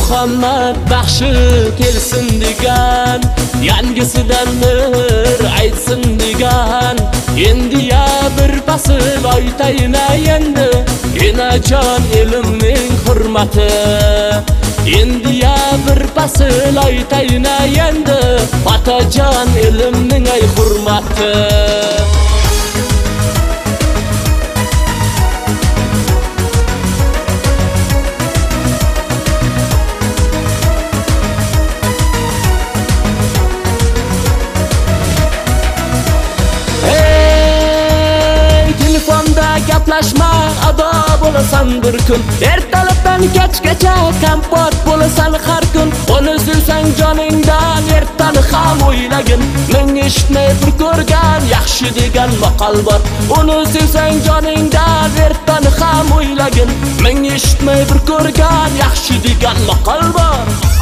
Muhammad baxshi kelsin degan, yangisidan mir aytsin degan. Endi ya bir fasl oytayna endi, enajon elimning hurmati. Endi ya bir fasl oytayna endi, otajon elimning ay hurmati. Gaplashma ado bo'lasan bir kun, ertalabdan kechgacha kompot bo'lasan har kun. Uni sevsang joningdan ertani ham o'ylagin, ming eshitmay bir ko'rgan yaxshi degan maqol bor. Uni sevsang joningdan ertani ham o'ylagin, ming eshitmay bir ko'rgan yaxshi degan maqol bor.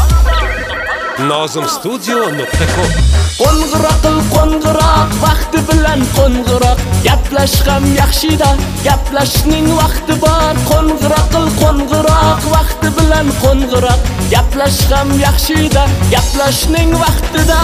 Nozimstudio.com Qo'ng'iroq vaqti bilan qo'ng'iroq, gaplash ham yaxshi-da, gaplashning vaqti bor. Qo'ng'iroq vaqti bilan qo'ng'iroq, gaplash ham yaxshi-da, gaplashning vaqtida.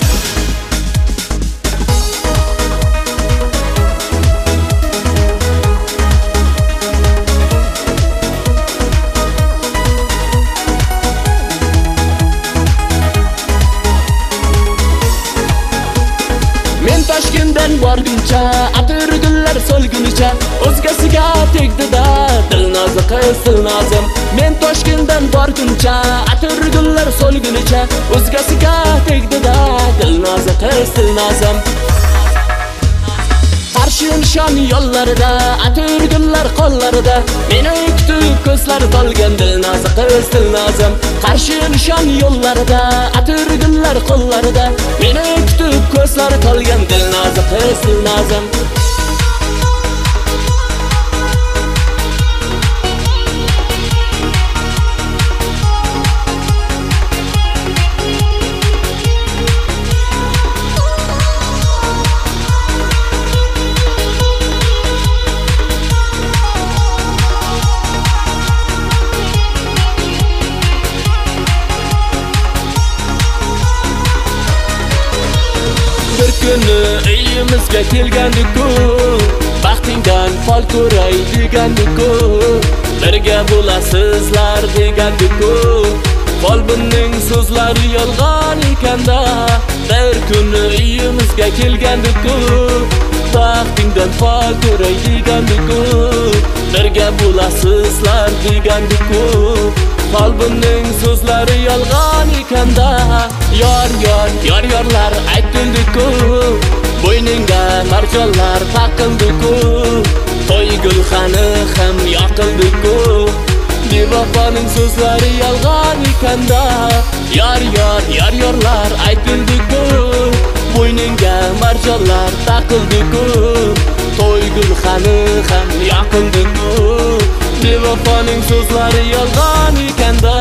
Men Toshkentdan borguncha, atir gullar so'lgunicha, o'zgasiga tegdi-da dilnozi qiz dilnozim. Men Toshkentdan borguncha, atir gullar so'lgunicha, o'zgasiga tegdi-da dilnozi qiz dilnozim. Qarshi nishon yo'llarida, atir gullar qo'llarida, meni kutib ko'zlari to'lgan dilnozi qiz dilnozim. Qarshi nishon yo'llarida, atir gullar qo'llarida, meni kutib ko'zlari to'lgan dilnozi qiz dilnozim. Bir kuni uyimizga kelgandik-ku, baxtingdan fol ko'ray degandik-ku, birga bo'lasizlar degandik-ku. Folbinning so'zlari yolg'on ekanda, bir kuni uyimizga kelgandik-ku, baxtingdan fol ko'ray degandik-ku, birga bo'lasizlar degandik-ku. Folbinning so'zlari yolg'on ekanda, yor-yorlar aytildi-ku, bo'yningga marjonlar taqildi-ku, to'y gulxani ham yoqildi-ku. Bevafoning so'zlari yolg'on ekanda, yor-yorlar aytildi-ku, bo'yningga marjonlar taqildi-ku, to'y gulxani ham yoqildi-ku. Bevafoning so'zlari yolg'on ekanda.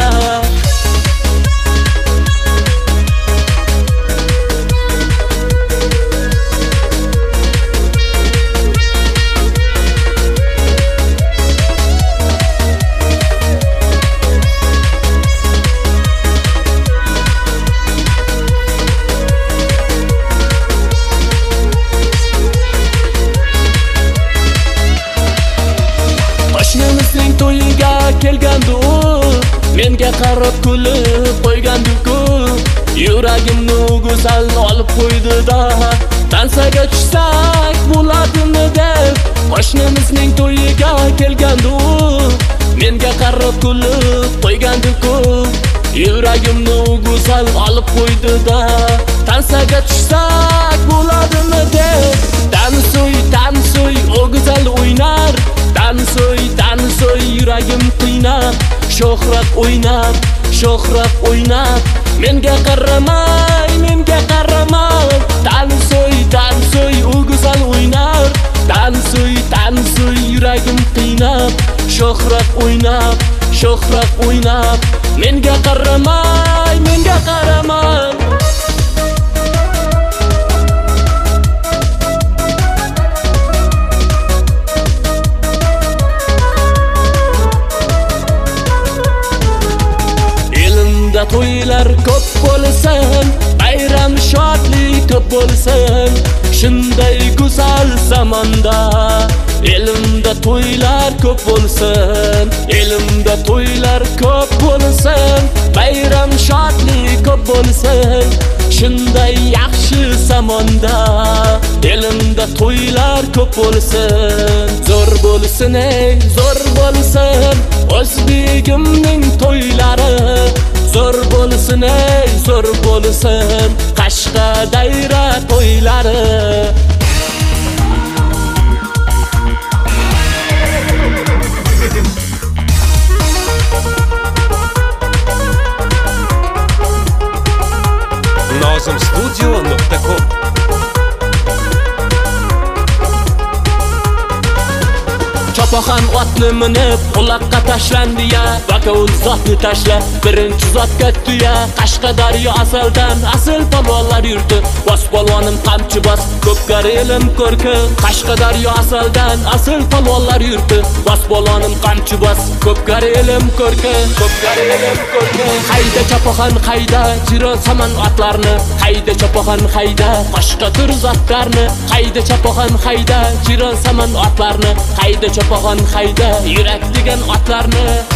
Qo'shnimizning to'yiga kelgandu, menga qarab kulib qo'ygandu-ku, yuragimni go'zal olib qo'ydi-da, dansaga tushsak bo'ladimi deb. Qo'shnimizning to'yiga kelgandu, menga qarab kulib qo'ygandu-ku, yuragimni go'zal olib qo'ydi-da, dansaga tushsak bo'ladimi deb. Dansoy o go'zal o'ynar, dansoy yuragim qiynab, sho'xrab o'ynab, menga qaramay, dansoy o go'zal o'ynar, dansoy yuragim qiynab, sho'xrab o'ynab, menga qaramay. to'ylar ko'p bo'lsin, bayram shodlik ko'p bo'lsin. Shunday go'zal zamonda elimda to'ylar ko'p bo'lsin, elimda to'ylar ko'p bo'lsin, bayram shodlik ko'p bo'lsin. Shunday yaxshi zamonda elimda to'ylar ko'p bo'lsin. Zo'r bo'lsin, ey zo'r bo'lsin O'zbegimning to'ylari. Zo'r bo'lsin, ey zo'r bo'lsin Qashqadaryo to'ylari. nozimstudio.com Chopaxon otni minib quloqqa tashlandi ya, vakul zotni tashla birinchi zotga tuya. Qashqadaryo asaldan asl polvonlar yurti, bos polvonim qamchi bos ko'pkar elim ko'rki. Qashqadaryo asaldan asl polvonlar yurti, bos polvonim qamchi bos ko'pkar elim ko'rki, ko'pkar elim ko'rki. Hayda chopaxon hayda jiron saman otlarni, hayda chopaxon hayda boshqa tur zotlarni, hayda chopaxon hayda jiron saman otlarni, hayda chopaxon hayda yurak degan otlarni.